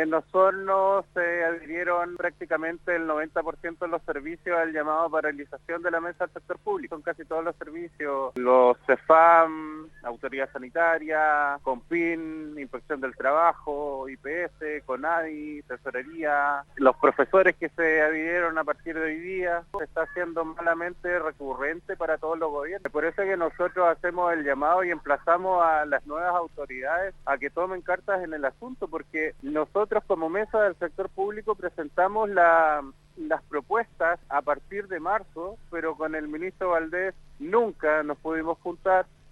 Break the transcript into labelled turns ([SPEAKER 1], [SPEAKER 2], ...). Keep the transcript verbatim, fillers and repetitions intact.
[SPEAKER 1] En Osorno se adhirieron prácticamente el noventa por ciento de los servicios al llamado a paralización de la mesa del sector público. Son casi todos los servicios, los CEFAM, Autoridad Sanitaria, CONPIN, Inspección del Trabajo, I P S, CONADI, Tesorería, los profesores que se adhirieron a partir de hoy día. Se está haciendo malamente recurrente para todos los gobiernos. Por eso es que nosotros hacemos el llamado y emplazamos a las nuevas autoridades a que tomen cartas en el asunto, porque nosotros como mesa del sector público presentamos la, las propuestas a partir de marzo, pero con el ministro Valdés nunca nos pudimos juntar.